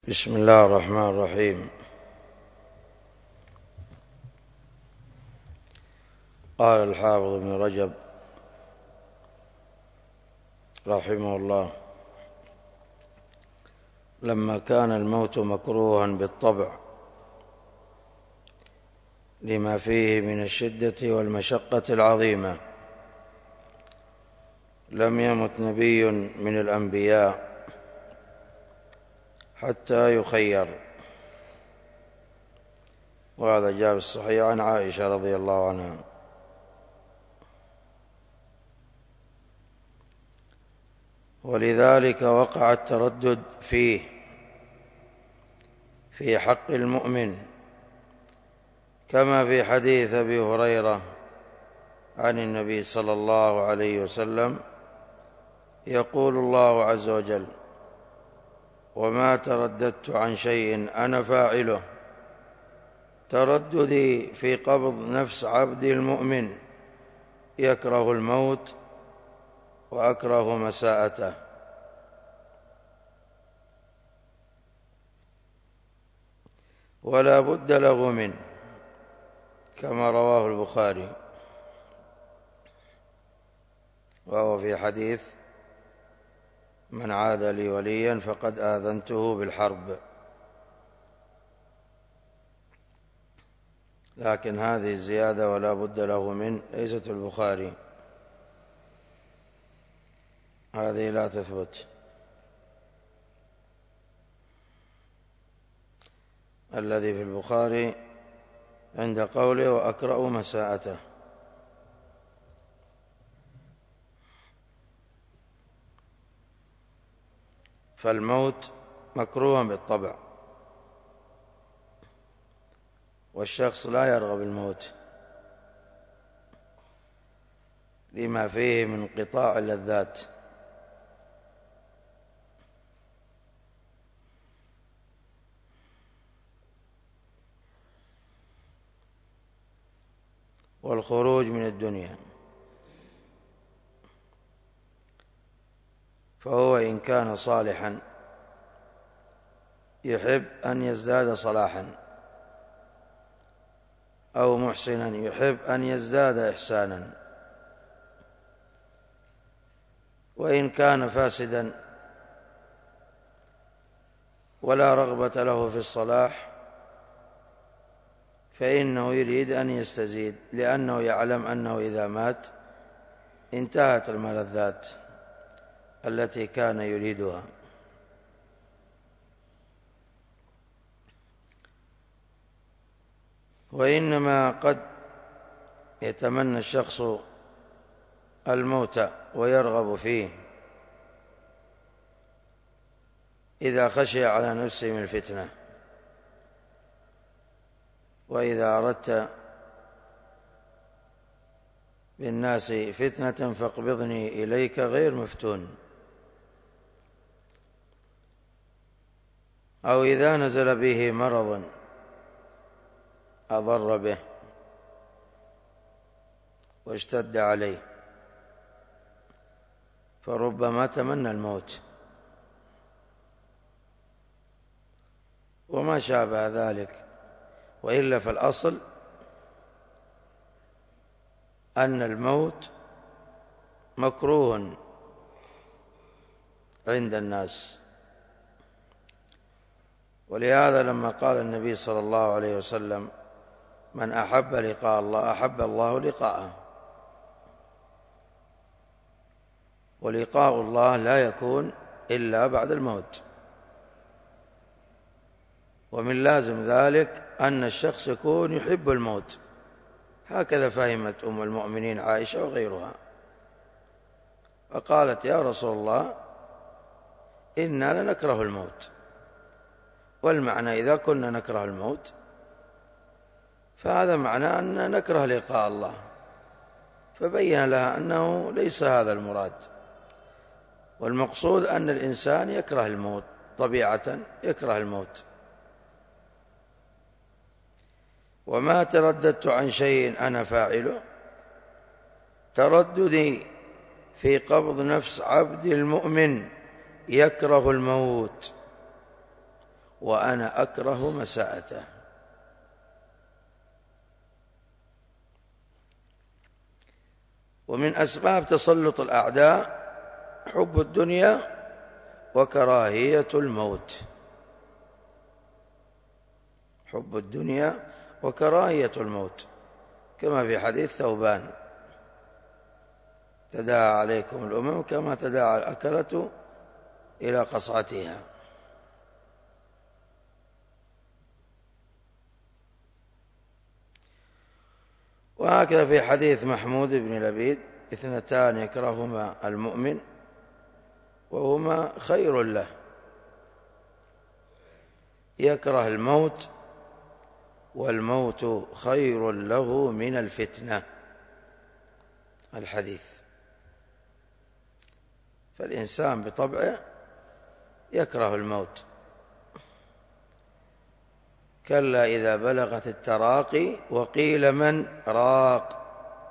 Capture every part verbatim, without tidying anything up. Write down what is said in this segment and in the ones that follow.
بسم الله الرحمن الرحيم. قال الحافظ ابن رجب رحمه الله: لما كان الموت مكروها بالطبع لما فيه من الشدة والمشقة العظيمة، لم يمت نبي من الأنبياء حتى يخير. وهذا جاء في الصحيح عن عائشة رضي الله عنها. ولذلك وقع التردد فيه في حق المؤمن، كما في حديث أبي هريرة عن النبي صلى الله عليه وسلم: يقول الله عز وجل: وما ترددت عن شيء أنا فاعله، ترددي في قبض نفس عبدي المؤمن يكره الموت وأكره مساءته. ولا بد له منه، كما رواه البخاري، وهو في حديث: من عاد لي وليا فقد آذنته بالحرب. لكن هذه الزيادة ولا بد له من ليست في البخاري، هذه لا تثبت. الذي في البخاري عند قوله: وأكره مساءته. فالموت مكروه بالطبع، والشخص لا يرغب الموت لما فيه من انقطاع اللذات. والخروج من الدنيا، فهو إن كان صالحا يحب أن يزداد صلاحا، أو محسنا يحب أن يزداد إحسانا. وإن كان فاسدا ولا رغبة له في الصلاح فإنه يريد أن يستزيد، لأنه يعلم أنه إذا مات انتهت الملذات التي كان يريدها. وإنما قد يتمنى الشخص الموت ويرغب فيه إذا خشي على نفسه من الفتنة. وإذا أردت بالناس فتنة فاقبضني إليك غير مفتون. أو إذا نزل به مرض أضر به واشتد عليه فربما تمنى الموت وما شابه ذلك. وإلا فالأصل أن الموت مكروه عند الناس. ولهذا لما قال النبي صلى الله عليه وسلم: من أحب لقاء الله أحب الله لقاءه. ولقاء الله لا يكون إلا بعد الموت. ومن لازم ذلك أن الشخص يكون يحب الموت، هكذا فهمت أم المؤمنين عائشة وغيرها، فقالت: يا رسول الله إنا لنكره الموت. والمعنى إذا كنا نكره الموت فهذا معناه أن نكره لقاء الله، فبين لها أنه ليس هذا المراد، والمقصود أن الإنسان يكره الموت طبيعة، يكره الموت. وما ترددت عن شيء أنا فاعله، ترددي في قبض نفس عبد المؤمن يكره الموت وأنا أكره مساءته. ومن أسباب تسلط الأعداء حب الدنيا وكراهية الموت. حب الدنيا وكراهية الموت، كما في حديث ثوبان: تداعى عليكم الأمم كما تداعى الأكلة إلى قصعتها. وهكذا في حديث محمود بن لبيد: اثنتان يكرههما المؤمن وهما خير له: يكره الموت، والموت خير له من الفتنة. الحديث. فالإنسان بطبعه يكره الموت. كلا إذا بلغت التراقي وقيل من راق.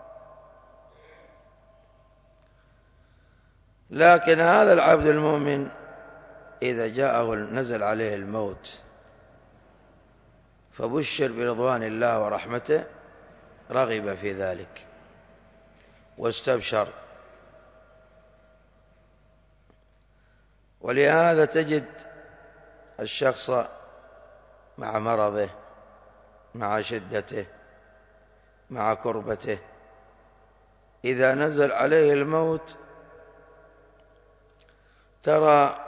لكن هذا العبد المؤمن إذا جاءه نزل عليه الموت فبشر برضوان الله ورحمته رغب في ذلك واستبشر. ولهذا تجد الشخص مع مرضه، مع شدته، مع كربته، إذا نزل عليه الموت ترى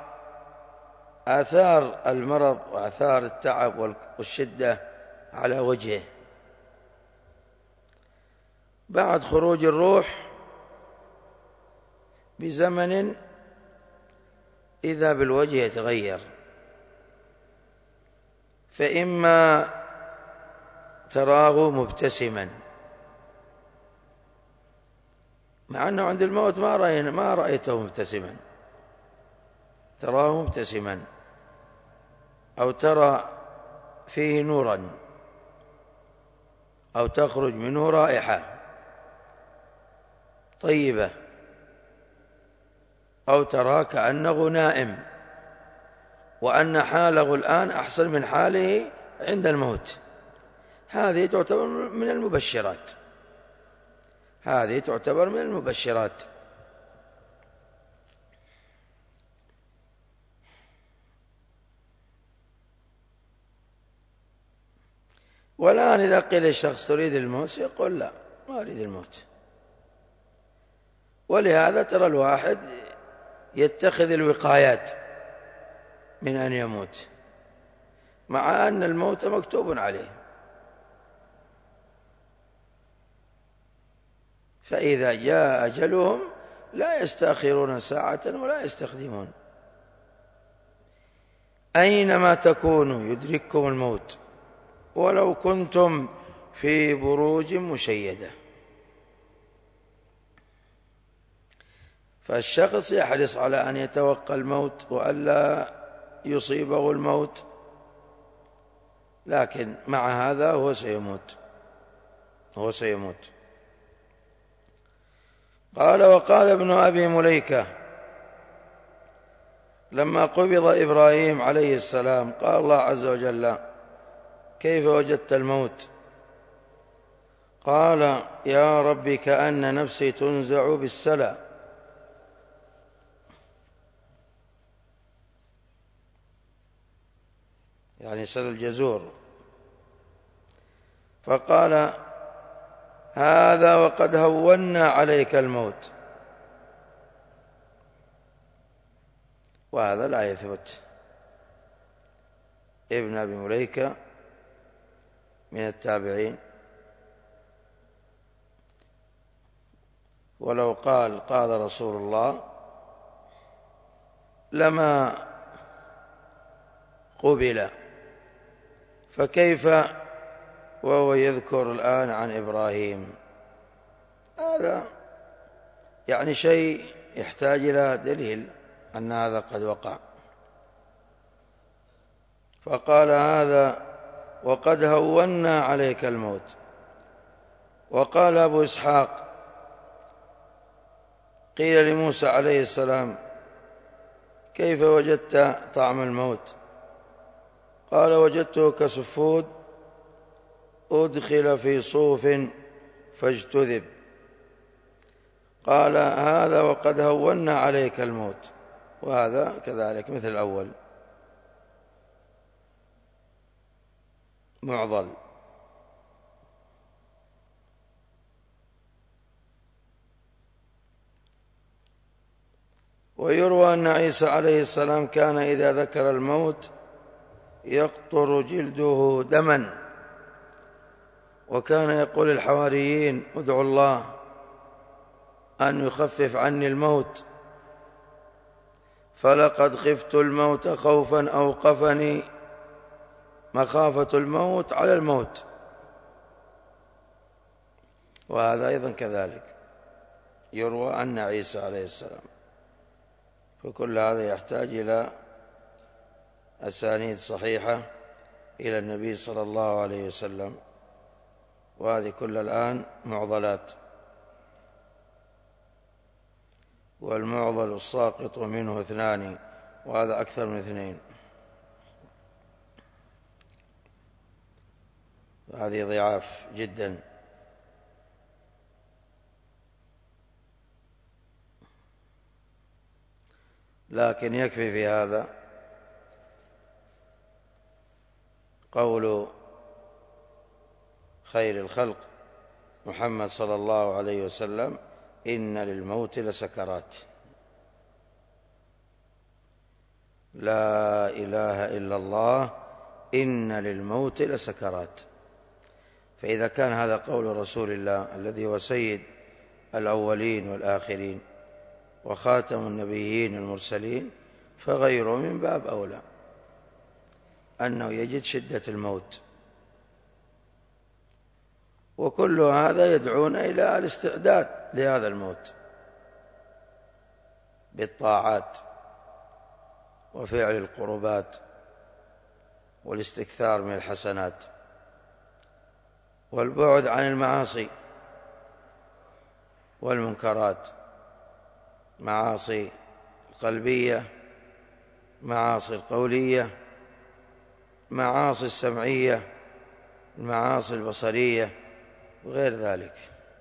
آثار المرض وآثار التعب والشدة على وجهه. بعد خروج الروح بزمن إذا بالوجه يتغير، فإما تراه مبتسما، مع أنه عند الموت ما رأينا ما رأيته مبتسما، تراه مبتسما، أو ترى فيه نورا، أو تخرج منه رائحة طيبة، أو ترى كأنه نائم وأن حاله الآن أحسن من حاله عند الموت. هذه تعتبر من المبشرات، هذه تعتبر من المبشرات. والآن إذا قيل الشخص تريد الموت يقول لا، ما أريد الموت. ولهذا ترى الواحد يتخذ الوقايات من أن يموت، مع أن الموت مكتوب عليه. فإذا جاء أجلهم لا يستأخرون ساعة ولا يستقدمون. أينما تكونوا يدرككم الموت ولو كنتم في بروج مشيدة. فالشخص يحرص على أن يتوقى الموت وألا يصيبه الموت، لكن مع هذا هو سيموت، هو سيموت. قال: وقال ابن أبي مليكة لما قبض إبراهيم عليه السلام قال الله عز وجل: كيف وجدت الموت؟ قال: يا رب كأن نفسي تنزع بالسلى. يعني سل الجزور. فقال: هذا وقد هونا عليك الموت. وهذا لا يثبت. ابن أبي مليكة من التابعين، ولو قال قال رسول الله لما قبل، فكيف وهو يذكر الآن عن إبراهيم؟ هذا يعني شيء يحتاج إلى دليل أن هذا قد وقع. فقال: هذا وقد هونا عليك الموت. وقال أبو إسحاق: قيل لموسى عليه السلام: كيف وجدت طعم الموت؟ قال وجدته كسفود أدخل في صوف فاجتذب. قال هذا وقد هونا عليك الموت، وهذا كذلك مثل الأول معضل. ويروى أن عيسى عليه السلام كان إذا ذكر الموت يقطر جلده دما، وكان يقول الحواريين ادعوا الله أن يخفف عني الموت، فلقد خفت الموت خوفا أوقفني مخافة الموت على الموت. وهذا أيضا كذلك يروى أن عيسى عليه السلام. فكل هذا يحتاج إلى أسانيد صحيحة إلى النبي صلى الله عليه وسلم، وهذه كل الآن معضلات، والمعضل الساقط منه اثنان، وهذا أكثر من اثنين، هذه ضعاف جدا. لكن يكفي في هذا قول خير الخلق محمد صلى الله عليه وسلم إن للموت لسكرات، لا إله إلا الله إن للموت لسكرات. فإذا كان هذا قول رسول الله الذي هو سيد الأولين والآخرين وخاتم النبيين المرسلين، فغيره من باب أولى أنه يجد شدة الموت. وكل هذا يدعون إلى الاستعداد لهذا الموت بالطاعات وفعل القربات والاستكثار من الحسنات والبعد عن المعاصي والمنكرات، معاصي القلبية، معاصي القولية، معاصي السمعية، المعاصي البصرية وغير ذلك.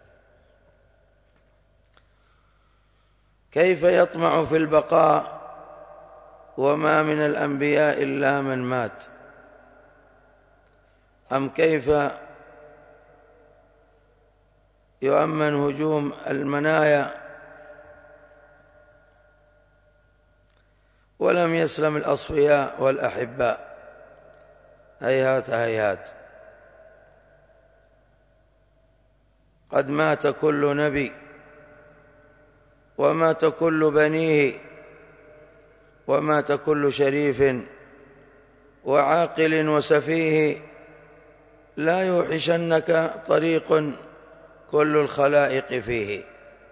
كيف يطمع في البقاء وما من الأنبياء إلا من مات؟ أم كيف يؤمن هجوم المنايا ولم يسلم الأصفياء والأحباء؟ هيهات هيهات، قد مات كل نبي ومات كل بنيه ومات كل شريف وعاقل وسفيه، لا يوحشنك طريق كل الخلائق فيه.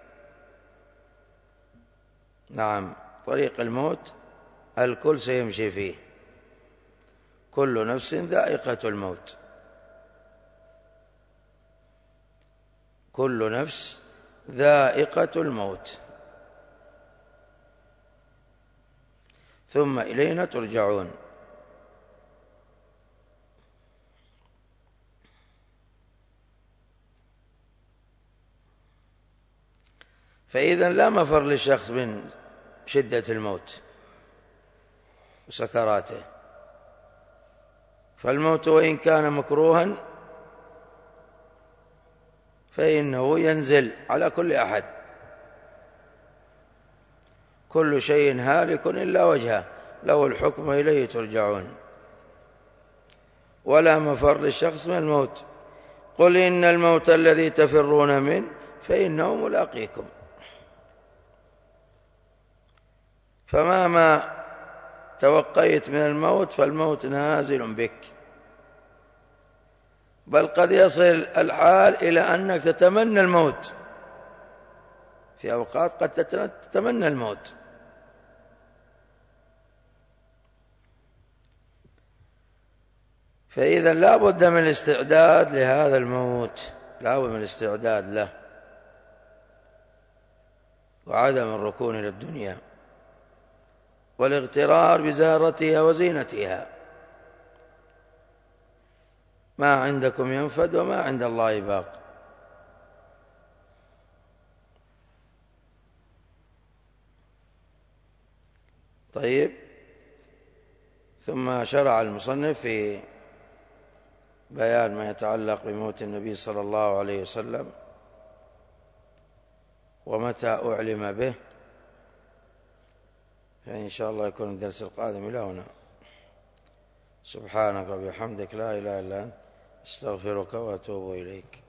نعم، طريق الموت الكل سيمشي فيه، كل نفس ذائقة الموت، كل نفس ذائقة الموت، ثم إلينا ترجعون. فإذا لا مفر للشخص من شدة الموت وسكراته، فالموت وإن كان مكروها فإنه ينزل على كل أحد، كل شيء هالك إلا وجهه له الحكم إليه ترجعون. ولا مفر للشخص من الموت، قل إن الموت الذي تفرون منه فإنه ملاقيكم. فمهما توقيت من الموت فالموت نازل بك، بل قد يصل الحال إلى أنك تتمنى الموت، في أوقات قد تتمنى الموت. فإذا لا بد من الاستعداد لهذا الموت، لا بد من الاستعداد له، وعدم الركون إلى الدنيا والاغترار بزهرتها وزينتها، ما عندكم ينفد وما عند الله باق. طيب، ثم شرع المصنف في بيان ما يتعلق بموت النبي صلى الله عليه وسلم ومتى أعلم به، فإن شاء الله يكون الدرس القادم إلى هنا. سبحانك وبحمدك لا إله إلا أنت، استغفرك وأتوب إليك.